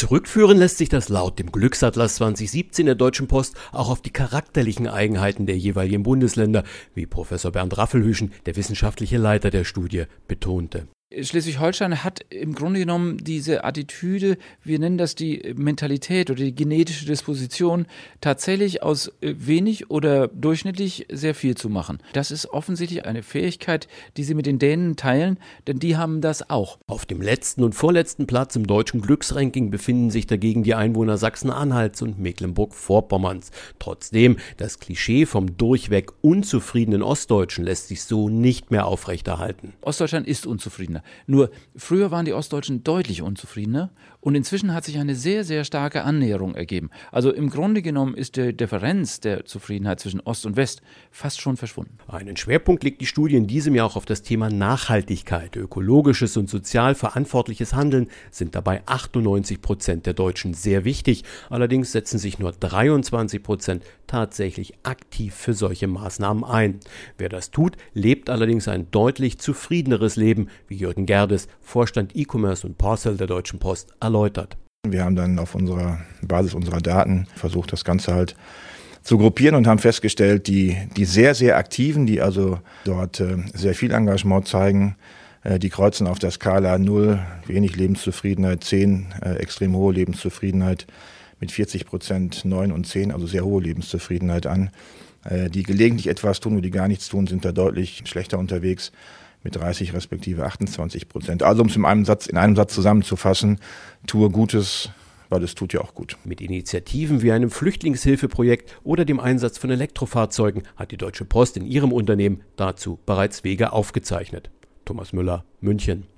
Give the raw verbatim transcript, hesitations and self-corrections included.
Zurückführen lässt sich das laut dem Glücksatlas zwanzig siebzehn der Deutschen Post auch auf die charakterlichen Eigenheiten der jeweiligen Bundesländer, wie Professor Bernd Raffelhüschen, der wissenschaftliche Leiter der Studie, betonte. Schleswig-Holstein hat im Grunde genommen diese Attitüde, wir nennen das die Mentalität oder die genetische Disposition, tatsächlich aus wenig oder durchschnittlich sehr viel zu machen. Das ist offensichtlich eine Fähigkeit, die sie mit den Dänen teilen, denn die haben das auch. Auf dem letzten und vorletzten Platz im deutschen Glücksranking befinden sich dagegen die Einwohner Sachsen-Anhalts und Mecklenburg-Vorpommerns. Trotzdem, das Klischee vom durchweg unzufriedenen Ostdeutschen lässt sich so nicht mehr aufrechterhalten. Ostdeutschland ist unzufriedener. Nur früher waren die Ostdeutschen deutlich unzufriedener und inzwischen hat sich eine sehr, sehr starke Annäherung ergeben. Also im Grunde genommen ist die Differenz der Zufriedenheit zwischen Ost und West fast schon verschwunden. Einen Schwerpunkt legt die Studie in diesem Jahr auch auf das Thema Nachhaltigkeit. Ökologisches und sozial verantwortliches Handeln sind dabei achtundneunzig Prozent der Deutschen sehr wichtig. Allerdings setzen sich nur dreiundzwanzig Prozent tatsächlich aktiv für solche Maßnahmen ein. Wer das tut, lebt allerdings ein deutlich zufriedeneres Leben, wie Jürgen Gerdes, Vorstand E-Commerce und Parcel der Deutschen Post, erläutert. Wir haben dann auf unserer Basis unserer Daten versucht, das Ganze halt zu gruppieren und haben festgestellt, die, die sehr, sehr Aktiven, die also dort äh, sehr viel Engagement zeigen, äh, die kreuzen auf der Skala null, wenig Lebenszufriedenheit, zehn, äh, extrem hohe Lebenszufriedenheit, mit vierzig Prozent neun und zehn, also sehr hohe Lebenszufriedenheit an. Äh, die gelegentlich etwas tun und die gar nichts tun, sind da deutlich schlechter unterwegs, mit dreißig respektive achtundzwanzig Prozent. Also um es in einem Satz, in einem Satz zusammenzufassen, tue Gutes, weil es tut ja auch gut. Mit Initiativen wie einem Flüchtlingshilfeprojekt oder dem Einsatz von Elektrofahrzeugen hat die Deutsche Post in ihrem Unternehmen dazu bereits Wege aufgezeichnet. Thomas Müller, München.